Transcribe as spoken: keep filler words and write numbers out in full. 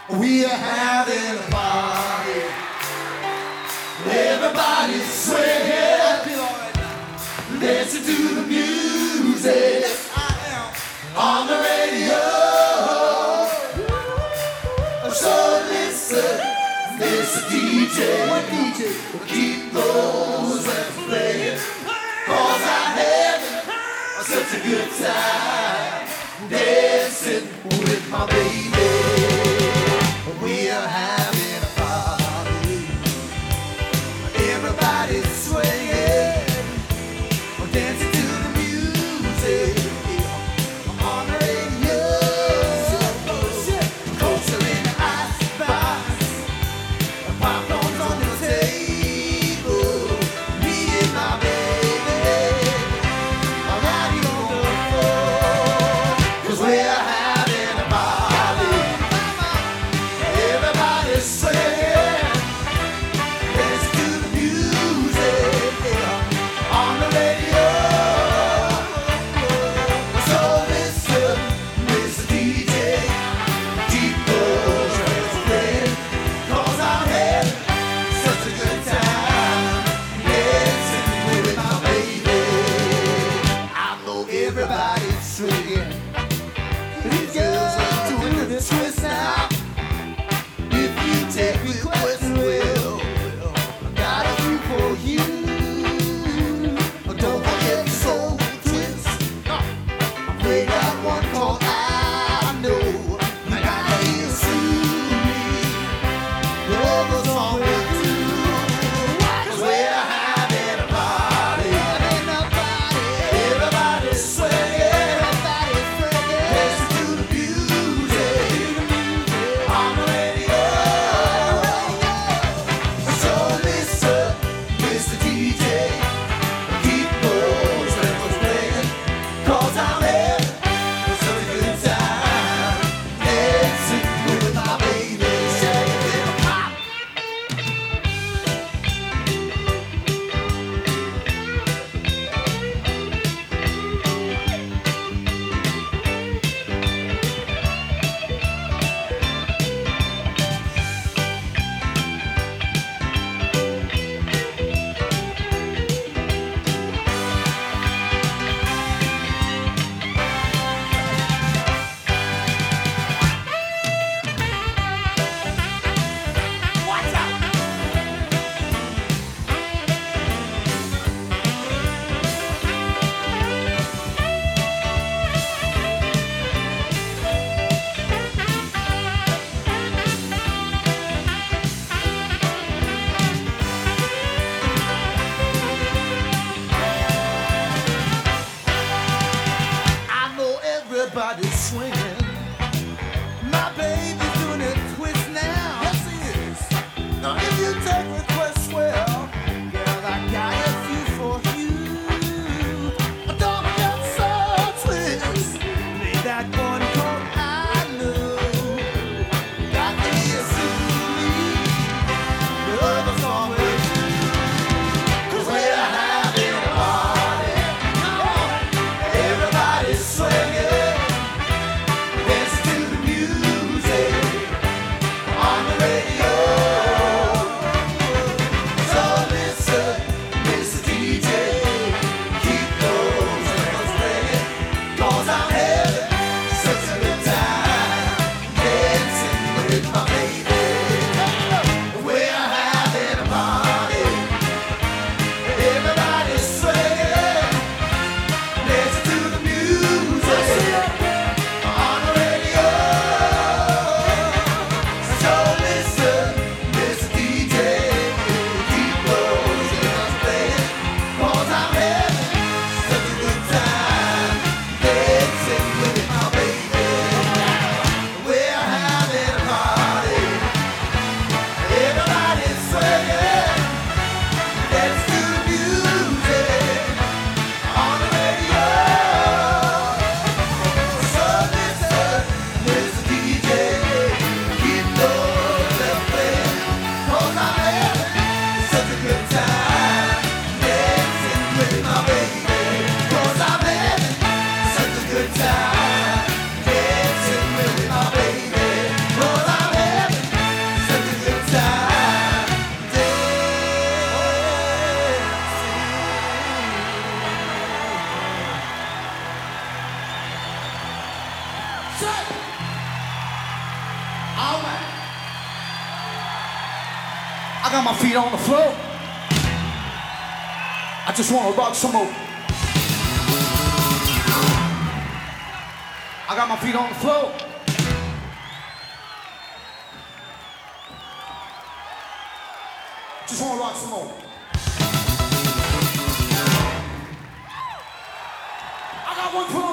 We are having a party. Everybody's swinging, dancing to the music on the radio. So listen, listen, D J, what D J? Keep those records playing, 'cause I'm having such a good time dancing with my baby. We are having a party. Everybody's swinging, dancing to the music on the radio. Closer in the icebox, popcorn's on the table. Me and my baby are riding on the floor, 'cause we're having a party. All right. I got my feet on the floor. I just want to rock some more. I got my feet on the floor. Just want to rock some more. I got one foot